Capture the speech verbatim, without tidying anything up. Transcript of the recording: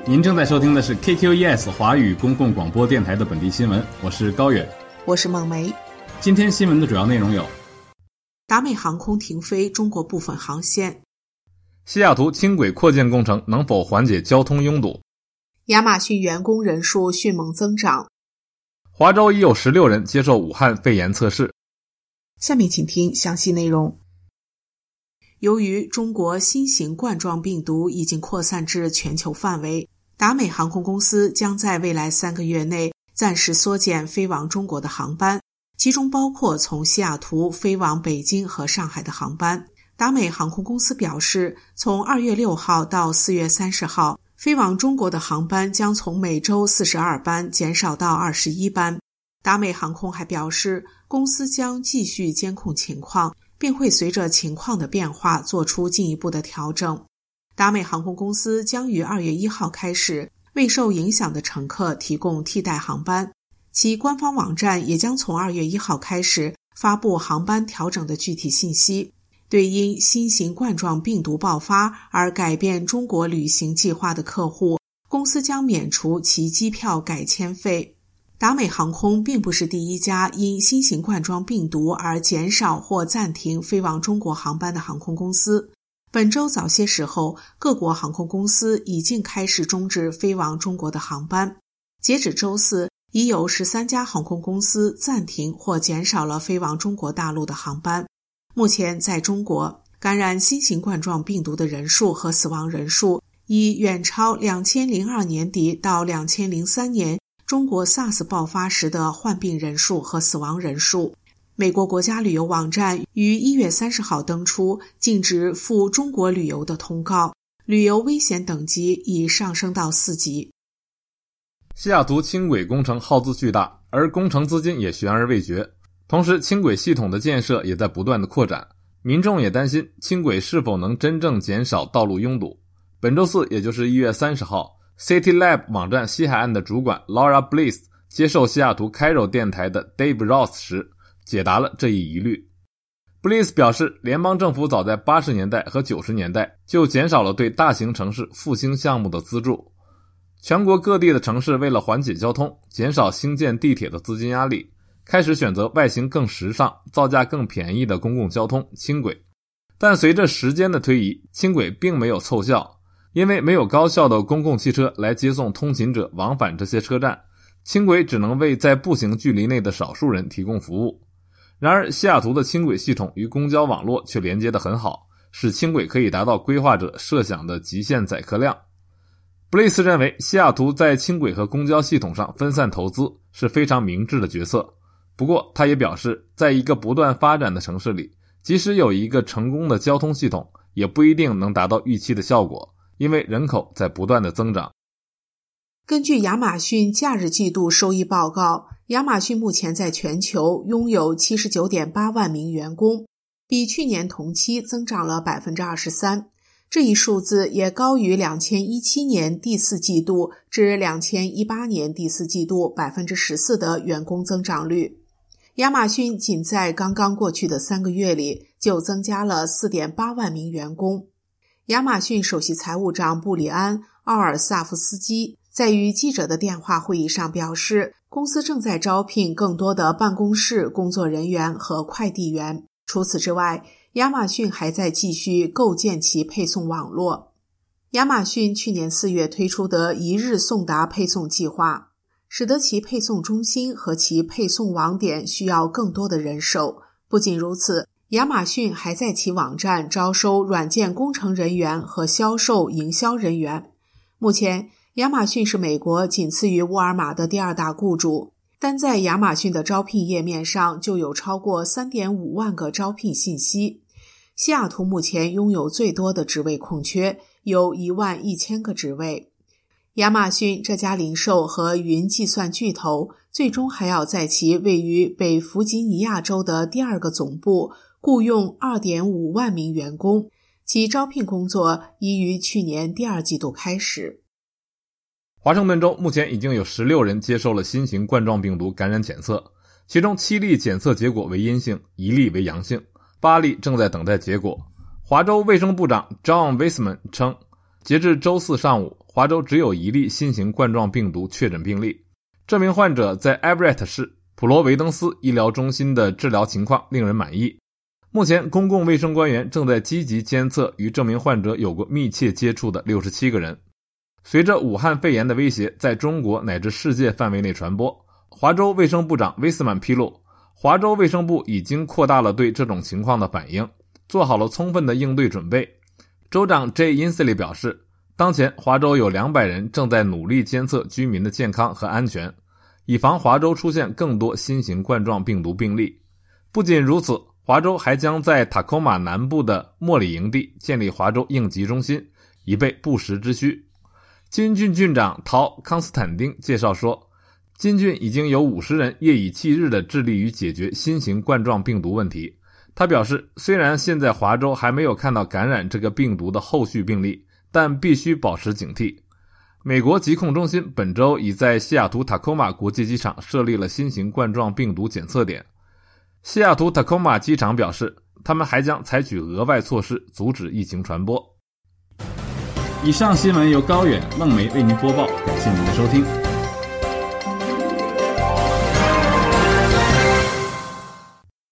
您正在收听的是 K Q E S 华语公共广播电台的本地新闻，我是高远， 我是孟梅。 今天新闻的主要内容有： 达美航空停飞中国部分航线； 西雅图轻轨扩建工程能否缓解交通拥堵； 亚马逊员工人数迅猛增长； 华州已有十六人接受武汉肺炎测试。 下面请听详细内容。由于中国新型冠状病毒已经扩散至全球范围，达美航空公司将在未来三个月内暂时缩减飞往中国的航班，其中包括从西雅图飞往北京和上海的航班。达美航空公司表示，从二月六号到四月三十号，飞往中国的航班将从每周四十二班减少到二十一班。达美航空还表示，公司将继续监控情况，并会随着情况的变化做出进一步的调整。达美航空公司将于二月一号开始为受影响的乘客提供替代航班，其官方网站也将从二月一号开始发布航班调整的具体信息。对因新型冠状病毒爆发而改变中国旅行计划的客户，公司将免除其机票改签费。达美航空并不是第一家因新型冠状病毒而减少或暂停飞往中国航班的航空公司。本周早些时候，各国航空公司已经开始终止飞往中国的航班。截止周四，已有十三家航空公司暂停或减少了飞往中国大陆的航班。目前在中国，感染新型冠状病毒的人数和死亡人数已远超两千零二年底到两千零三年中国 SARS 爆发时的患病人数和死亡人数。美国国家旅游网站于一月三十号登出禁止赴中国旅游的通告，旅游危险等级已上升到四级。 西雅图轻轨工程耗资巨大，而工程资金也悬而未决。同时，轻轨系统的建设也在不断的扩展，民众也担心轻轨是否能真正减少道路拥堵。本周四，也就是一月三十号 ，CityLab 网站西海岸的主管 Laura Bliss 接受西雅图 Cairo 电台的 Dave Ross 时，解答了这一疑虑。Bliss 表示，联邦政府早在八十年代和九十年代就减少了对大型城市复兴项目的资助。全国各地的城市为了缓解交通，减少兴建地铁的资金压力，开始选择外形更时尚、造价更便宜的公共交通轻轨。但随着时间的推移，轻轨并没有凑效，因为没有高效的公共汽车来接送通勤者往返这些车站，轻轨只能为在步行距离内的少数人提供服务。然而，西雅图的轻轨系统与公交网络却连接得很好，使轻轨可以达到规划者设想的极限载客量。布雷斯认为，西雅图在轻轨和公交系统上分散投资是非常明智的决策。不过，他也表示，在一个不断发展的城市里，即使有一个成功的交通系统，也不一定能达到预期的效果，因为人口在不断的增长。 根据亚马逊假日季度收益报告，亚马逊目前在全球拥有 七十九点八万名员工，比去年同期增长了 百分之二十三。这一数字也高于两千一七年第四季度至两千一八年第四季度 百分之十四 的员工增长率。亚马逊仅在刚刚过去的三个月里就增加了 四点八万名员工。亚马逊首席财务长布里安·奥尔萨夫斯基在与记者的电话会议上表示，公司正在招聘更多的办公室工作人员和快递员。除此之外，亚马逊还在继续构建其配送网络。亚马逊去年四月推出的一日送达配送计划，使得其配送中心和其配送网点需要更多的人手。不仅如此，亚马逊还在其网站招收软件工程人员和销售营销人员。目前，亚马逊是美国仅次于沃尔玛的第二大雇主，单在亚马逊的招聘页面上就有超过 三点五万个招聘信息。西雅图目前拥有最多的职位空缺，有一万一千个职位。亚马逊这家零售和云计算巨头最终还要在其位于北弗吉尼亚州的第二个总部雇用 二点五万名员工，其招聘工作已于去年第二季度开始。 华盛顿州目前已经有十六人接受了新型冠状病毒感染检测，其中七例检测结果为阴性，一例为阳性，八例正在等待结果。华州卫生部长 John Weissman 称，截至周四上午， 华州只有一例新型冠状病毒确诊病例。这名患者在埃布瑞特市普罗维登斯医疗中心的治疗情况令人满意。目前公共卫生官员正在积极监测与这名患者有过密切接触的六十七个人。随着武汉肺炎的威胁在中国乃至世界范围内传播，华州卫生部长威斯曼披露，华州卫生部已经扩大了对这种情况的反应，做好了充分的应对准备。州长 Jay Inslee 表示，当前华州有两百人正在努力监测居民的健康和安全，以防华州出现更多新型冠状病毒病例。不仅如此，华州还将在塔科马南部的莫里营地建立华州应急中心，以备不时之需。金郡郡长陶康斯坦丁介绍说，金郡已经有五十人夜以继日地致力于解决新型冠状病毒问题。他表示，虽然现在华州还没有看到感染这个病毒的后续病例，但必须保持警惕。美国疾控中心本周已在西雅图塔科马国际机场设立了新型冠状病毒检测点。西雅图塔科马机场表示，他们还将采取额外措施阻止疫情传播。 以上新闻由高远、孟梅为您播报，感谢您的收听。